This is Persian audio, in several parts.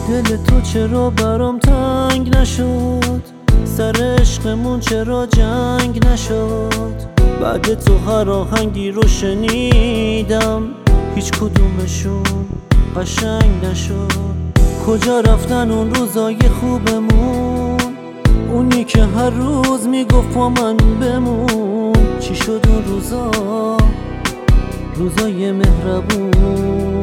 دل تو چرا برام تنگ نشد؟ سر عشقمون چرا جنگ نشد؟ بعد تو هر آهنگی رو شنیدم هیچ کدومشون قشنگ نشد. کجا رفتن اون روزای خوبمون؟ اونی که هر روز میگفت با من بمون. چی شد اون روزا، روزای مهربون؟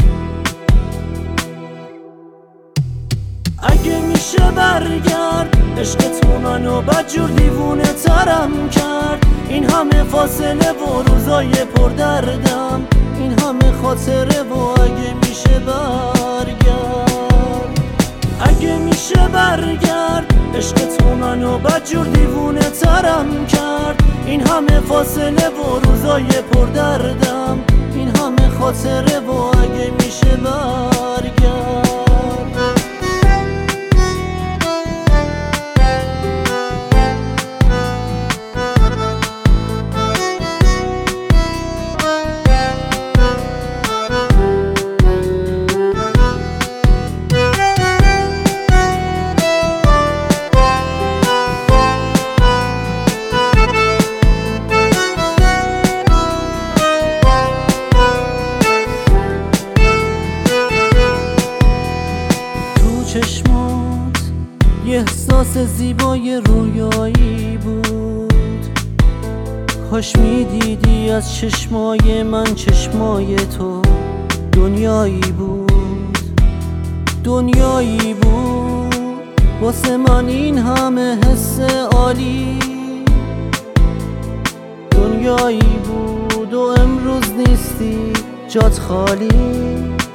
اگه میشه برگرد عشقت منو بدجور دیوونه ترم کرد. این همه فاصله و روزای پردردم، این همه خاطره و اگه میشه برگرد. اگه میشه برگرد عشقت منو بدجور دیوونه ترم کرد. این همه فاصله و روزای پردردم، این همه خاطره و اگه میشه برگرد. چشمات یه احساس زیبای رویایی بود. کاش میدیدی از چشمای من چشمای تو دنیایی بود. دنیایی بود واسه من این همه حس عالی. دنیایی بود و امروز نیستی جات خالی.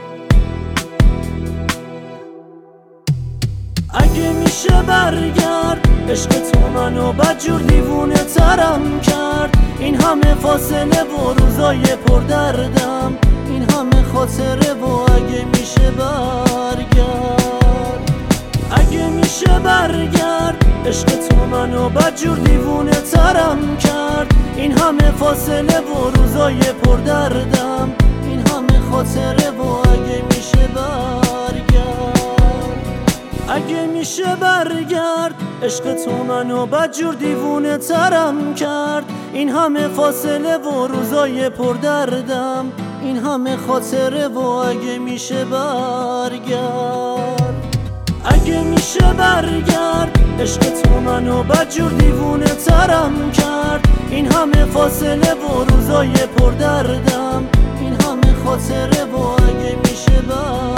اگه میشه برگرد عشقت منو بدجور دیوونه ترم کرد. این همه فاصله و روزای پردردم، این همه خاطره و اگه میشه برگرد. اگه میشه برگرد عشقت منو بدجور دیوونه ترم کرد. این همه فاصله و روزای پردردم، این همه خاطره و اگه میشه برگرد. اگه میشه برگرد عشقت منو بدجور دیوونه ترم کرد. این همه فاصله و روزای پردردم، این همه خاطره و اگه میشه برگرد. اگه میشه برگرد عشقت منو بدجور دیوونه ترم کرد. این همه فاصله و روزای پردردم، این همه خاطره و اگه میشه برگرد.